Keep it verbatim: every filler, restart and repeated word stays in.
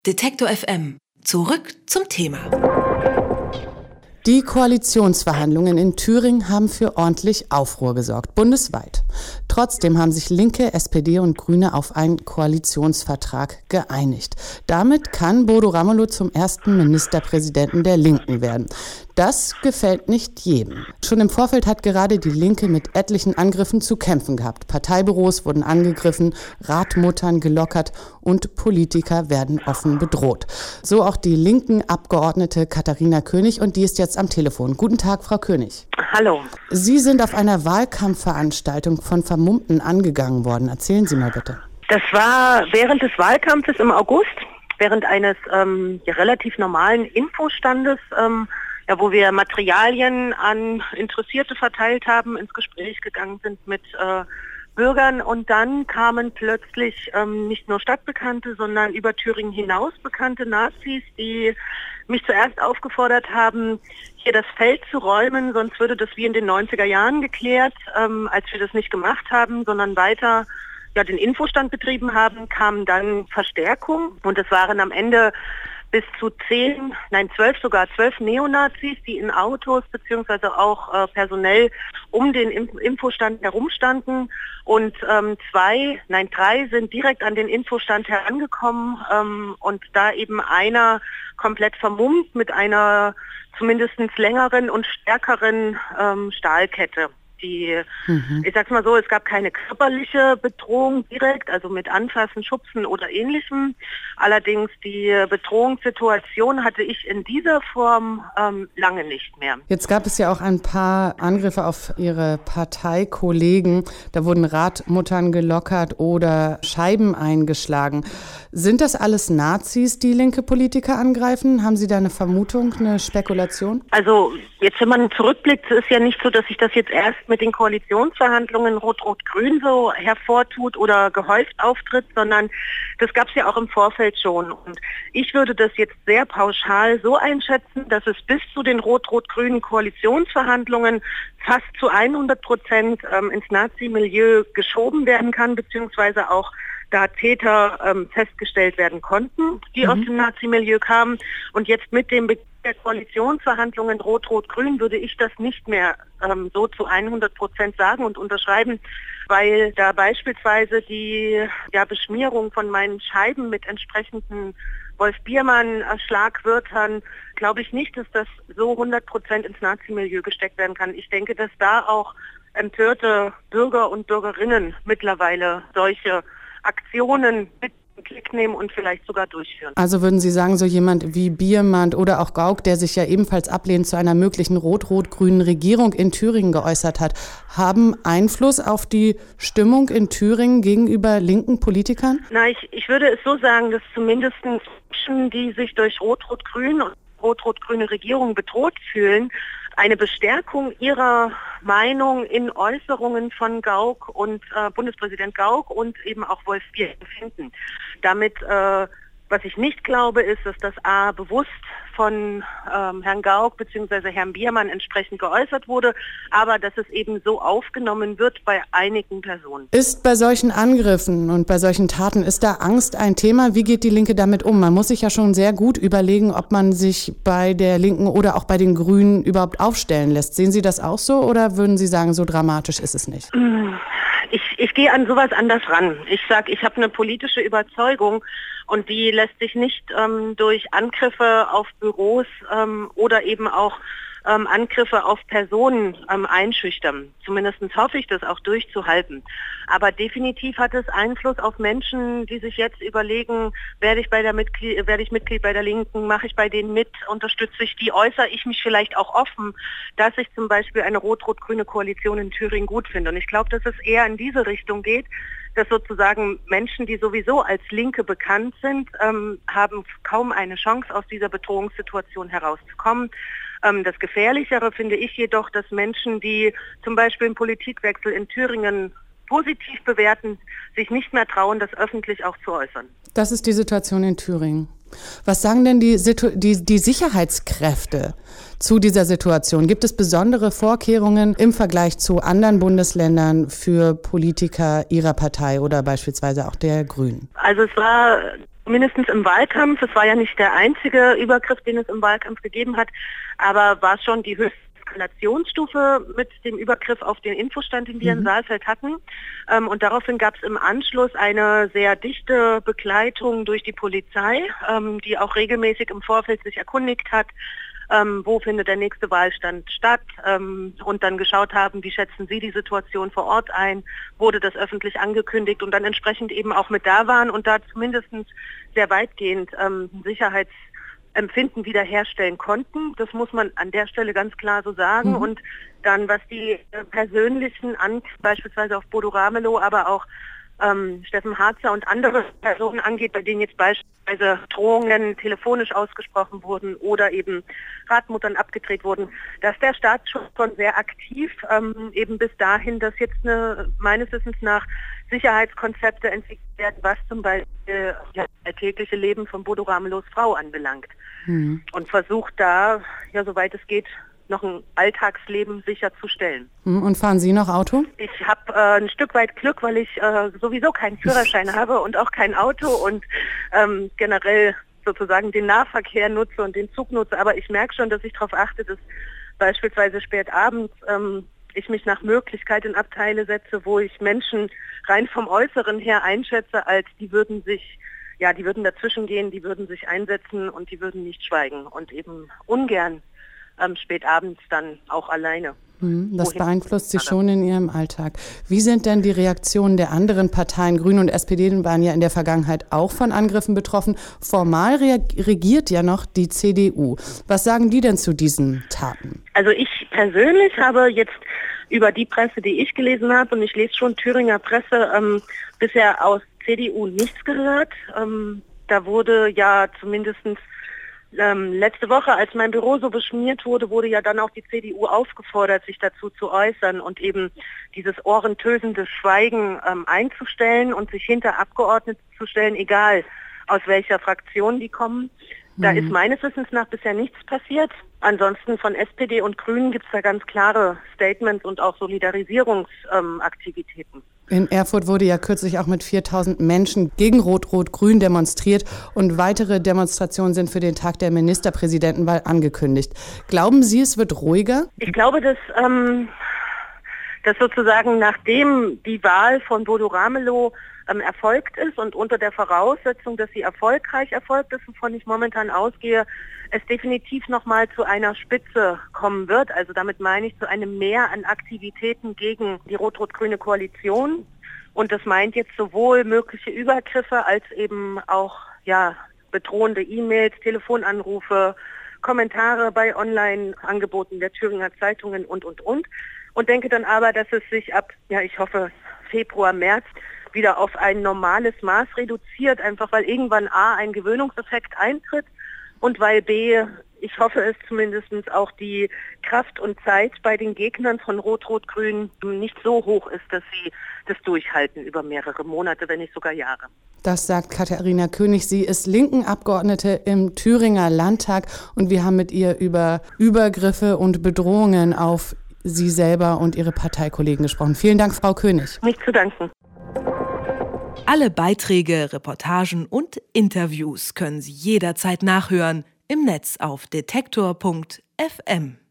Detektor F M. Zurück zum Thema. Die Koalitionsverhandlungen in Thüringen haben für ordentlich Aufruhr gesorgt, bundesweit. Trotzdem haben sich Linke, S P D und Grüne auf einen Koalitionsvertrag geeinigt. Damit kann Bodo Ramelow zum ersten Ministerpräsidenten der Linken werden. Das gefällt nicht jedem. Schon im Vorfeld hat gerade die Linke mit etlichen Angriffen zu kämpfen gehabt. Parteibüros wurden angegriffen, Radmuttern gelockert und Politiker werden offen bedroht. So auch die linken Abgeordnete Katharina König, und die ist jetzt am Telefon. Guten Tag, Frau König. Hallo. Sie sind auf einer Wahlkampfveranstaltung von Vermummten angegangen worden. Erzählen Sie mal bitte. Das war während des Wahlkampfes im August, während eines ähm, ja, relativ normalen Infostandes, ähm, ja, wo wir Materialien an Interessierte verteilt haben, ins Gespräch gegangen sind mit äh, Bürgern, und dann kamen plötzlich ähm, nicht nur Stadtbekannte, sondern über Thüringen hinaus bekannte Nazis, die mich zuerst aufgefordert haben, hier das Feld zu räumen, sonst würde das wie in den neunziger Jahren geklärt. Ähm, als wir das nicht gemacht haben, sondern weiter ja, den Infostand betrieben haben, kam dann Verstärkung, und es waren am Ende bis zu zehn, nein zwölf sogar, zwölf Neonazis, die in Autos beziehungsweise auch äh, personell um den Infostand herumstanden, und ähm, zwei, nein drei sind direkt an den Infostand herangekommen ähm, und da eben einer komplett vermummt mit einer zumindest längeren und stärkeren ähm, Stahlkette. Die, mhm. Ich sag's mal so, es gab keine körperliche Bedrohung direkt, also mit Anfassen, Schubsen oder Ähnlichem. Allerdings die Bedrohungssituation hatte ich in dieser Form ähm, lange nicht mehr. Jetzt gab es ja auch ein paar Angriffe auf Ihre Parteikollegen. Da wurden Radmuttern gelockert oder Scheiben eingeschlagen. Sind das alles Nazis, die linke Politiker angreifen? Haben Sie da eine Vermutung, eine Spekulation? Also jetzt, wenn man zurückblickt, ist ja nicht so, dass sich das jetzt erst mit den Koalitionsverhandlungen Rot-Rot-Grün so hervortut oder gehäuft auftritt, sondern das gab es ja auch im Vorfeld schon. Und ich würde das jetzt sehr pauschal so einschätzen, dass es bis zu den rot-rot-grünen Koalitionsverhandlungen fast zu hundert Prozent ähm, ins Nazi-Milieu geschoben werden kann, beziehungsweise auch da Täter ähm, festgestellt werden konnten, die mhm. aus dem Nazi-Milieu kamen. Und jetzt mit dem Beginn der Koalitionsverhandlungen Rot-Rot-Grün würde ich das nicht mehr ähm, so zu hundert Prozent sagen und unterschreiben, weil da beispielsweise die ja, Beschmierung von meinen Scheiben mit entsprechenden Wolf-Biermann-Schlagwörtern, glaube ich nicht, dass das so hundert Prozent ins Nazi-Milieu gesteckt werden kann. Ich denke, dass da auch empörte Bürger und Bürgerinnen mittlerweile solche Aktionen mit in Klick nehmen und vielleicht sogar durchführen. Also würden Sie sagen, so jemand wie Biermann oder auch Gauck, der sich ja ebenfalls ablehnend zu einer möglichen rot-rot-grünen Regierung in Thüringen geäußert hat, haben Einfluss auf die Stimmung in Thüringen gegenüber linken Politikern? Na, ich, ich würde es so sagen, dass zumindest Menschen, die sich durch rot-rot-grün und rot-rot-grüne Regierung bedroht fühlen, eine Bestärkung ihrer Meinung in Äußerungen von Gauck und äh, Bundespräsident Gauck und eben auch Wolf Biermann finden. Damit, äh, was ich nicht glaube, ist, dass das A bewusst von ähm, Herrn Gauck bzw. Herrn Biermann entsprechend geäußert wurde, aber dass es eben so aufgenommen wird bei einigen Personen. Ist bei solchen Angriffen und bei solchen Taten, ist da Angst ein Thema? Wie geht die Linke damit um? Man muss sich ja schon sehr gut überlegen, ob man sich bei der Linken oder auch bei den Grünen überhaupt aufstellen lässt. Sehen Sie das auch so, oder würden Sie sagen, so dramatisch ist es nicht? Ich, ich gehe an sowas anders ran. Ich sage, ich habe eine politische Überzeugung, und die lässt sich nicht ähm, durch Angriffe auf Büros ähm, oder eben auch ähm, Angriffe auf Personen ähm, einschüchtern. Zumindest hoffe ich, das auch durchzuhalten. Aber definitiv hat es Einfluss auf Menschen, die sich jetzt überlegen, werde ich bei der Mitglied, werde ich Mitglied bei der Linken, mache ich bei denen mit, unterstütze ich die, äußere ich mich vielleicht auch offen, dass ich zum Beispiel eine rot-rot-grüne Koalition in Thüringen gut finde. Und ich glaube, dass es eher in diese Richtung geht, dass sozusagen Menschen, die sowieso als Linke bekannt sind, ähm, haben kaum eine Chance, aus dieser Bedrohungssituation herauszukommen. Ähm, das Gefährlichere finde ich jedoch, dass Menschen, die zum Beispiel einen Politikwechsel in Thüringen positiv bewerten, sich nicht mehr trauen, das öffentlich auch zu äußern. Das ist die Situation in Thüringen. Was sagen denn die, Situ- die, die Sicherheitskräfte zu dieser Situation? Gibt es besondere Vorkehrungen im Vergleich zu anderen Bundesländern für Politiker Ihrer Partei oder beispielsweise auch der Grünen? Also es war mindestens im Wahlkampf, es war ja nicht der einzige Übergriff, den es im Wahlkampf gegeben hat, aber war schon die höchste Eskalationsstufe mit dem Übergriff auf den Infostand, den wir mhm. in Saalfeld hatten. Ähm, und daraufhin gab es im Anschluss eine sehr dichte Begleitung durch die Polizei, ähm, die auch regelmäßig im Vorfeld sich erkundigt hat, ähm, wo findet der nächste Wahlstand statt, ähm, und dann geschaut haben, wie schätzen Sie die Situation vor Ort ein, wurde das öffentlich angekündigt und dann entsprechend eben auch mit da waren und da zumindest sehr weitgehend ähm, Sicherheits Empfinden wiederherstellen konnten. Das muss man an der Stelle ganz klar so sagen. Mhm. Und dann, was die äh, persönlichen an, beispielsweise auf Bodo Ramelow, aber auch ähm, Steffen Harzer und andere Personen angeht, bei denen jetzt beispielsweise Drohungen telefonisch ausgesprochen wurden oder eben Radmuttern abgedreht wurden, dass der Staat schon sehr aktiv ähm, eben bis dahin, dass jetzt eine, meines Wissens nach Sicherheitskonzepte entwickelt werden, was zum Beispiel ja, das alltägliche Leben von Bodo Ramelows Frau anbelangt. Mhm. Und versucht da, ja soweit es geht, noch ein Alltagsleben sicherzustellen. Und fahren Sie noch Auto? Ich habe äh, ein Stück weit Glück, weil ich äh, sowieso keinen Führerschein habe und auch kein Auto und ähm, generell sozusagen den Nahverkehr nutze und den Zug nutze. Aber ich merke schon, dass ich darauf achte, dass beispielsweise spät abends ähm, ich mich nach Möglichkeit in Abteile setze, wo ich Menschen rein vom Äußeren her einschätze, als die würden sich, ja, die würden dazwischen gehen, die würden sich einsetzen und die würden nicht schweigen und eben ungern ähm, spät abends dann auch alleine. Das Wohin? beeinflusst Sie schon in Ihrem Alltag. Wie sind denn die Reaktionen der anderen Parteien? Grüne und S P D waren ja in der Vergangenheit auch von Angriffen betroffen. Formal regiert ja noch die C D U. Was sagen die denn zu diesen Taten? Also ich persönlich habe jetzt über die Presse, die ich gelesen habe, und ich lese schon Thüringer Presse, ähm, bisher aus C D U nichts gehört. Ähm, da wurde ja zumindestens Ähm, letzte Woche, als mein Büro so beschmiert wurde, wurde ja dann auch die C D U aufgefordert, sich dazu zu äußern und eben dieses ohrentösende Schweigen ähm, einzustellen und sich hinter Abgeordnete zu stellen, egal aus welcher Fraktion die kommen. Da mhm. ist meines Wissens nach bisher nichts passiert. Ansonsten von S P D und Grünen gibt es da ganz klare Statements und auch Solidarisierungsaktivitäten. Ähm, In Erfurt wurde ja kürzlich auch mit viertausend Menschen gegen Rot-Rot-Grün demonstriert und weitere Demonstrationen sind für den Tag der Ministerpräsidentenwahl angekündigt. Glauben Sie, es wird ruhiger? Ich glaube, dass, ähm, dass sozusagen nachdem die Wahl von Bodo Ramelow ähm, erfolgt ist und unter der Voraussetzung, dass sie erfolgreich erfolgt ist, wovon ich momentan ausgehe, es definitiv nochmal zu einer Spitze kommen wird. Also damit meine ich zu einem Mehr an Aktivitäten gegen die rot-rot-grüne Koalition. Und das meint jetzt sowohl mögliche Übergriffe als eben auch ja bedrohende E-Mails, Telefonanrufe, Kommentare bei Online-Angeboten der Thüringer Zeitungen und, und, und. Und denke dann aber, dass es sich ab, ja ich hoffe, Februar, März wieder auf ein normales Maß reduziert, einfach weil irgendwann A, ein Gewöhnungseffekt eintritt und weil B, ich hoffe es zumindest, auch die Kraft und Zeit bei den Gegnern von Rot-Rot-Grün nicht so hoch ist, dass sie das durchhalten über mehrere Monate, wenn nicht sogar Jahre. Das sagt Katharina König. Sie ist linken Abgeordnete im Thüringer Landtag und wir haben mit ihr über Übergriffe und Bedrohungen auf Sie selber und Ihre Parteikollegen gesprochen. Vielen Dank, Frau König. Nicht zu danken. Alle Beiträge, Reportagen und Interviews können Sie jederzeit nachhören im Netz auf detektor punkt f m.